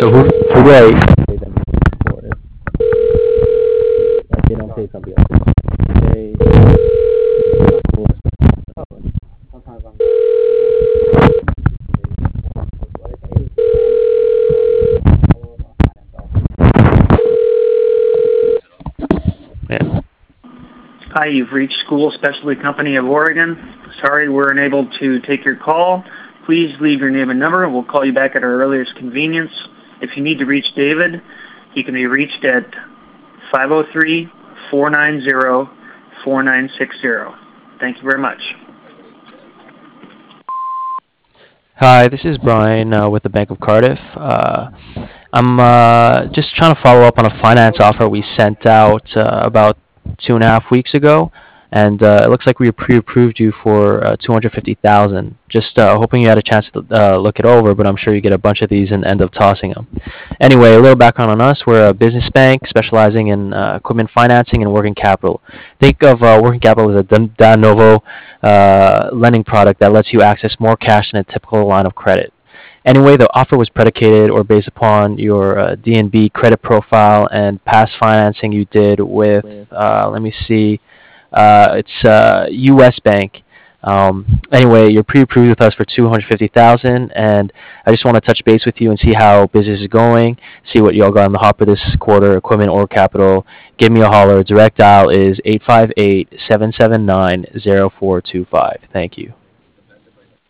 So who do I pay them for if like they don't pay somebody else? They sometimes I'm yeah. Hi, you've reached School Specialty Company of Oregon. Sorry we're unable to take your call. Please leave your name and number and we'll call you back at our earliest convenience. If you need to reach David, he can be reached at 503-490-4960. Thank you very much. Hi, this is Brian with the Bank of Cardiff. I'm just trying to follow up on a finance offer we sent out about 2.5 weeks ago, and it looks like we pre-approved you for 250,000. Just hoping you had a chance to look it over, but I'm sure you get a bunch of these and end up tossing them. Anyway, a little background on us: we're a business bank specializing in equipment financing and working capital. Think of working capital as a de novo lending product that lets you access more cash than a typical line of credit. Anyway, the offer was predicated or based upon your DNB credit profile and past financing you did with, let me see, it's U.S. Bank. Anyway, you're pre-approved with us for 250,000, and I just want to touch base with you and see how business is going, see what y'all got on the hopper this quarter, equipment or capital. Give me a holler. Direct dial is 858-779-0425. Thank you.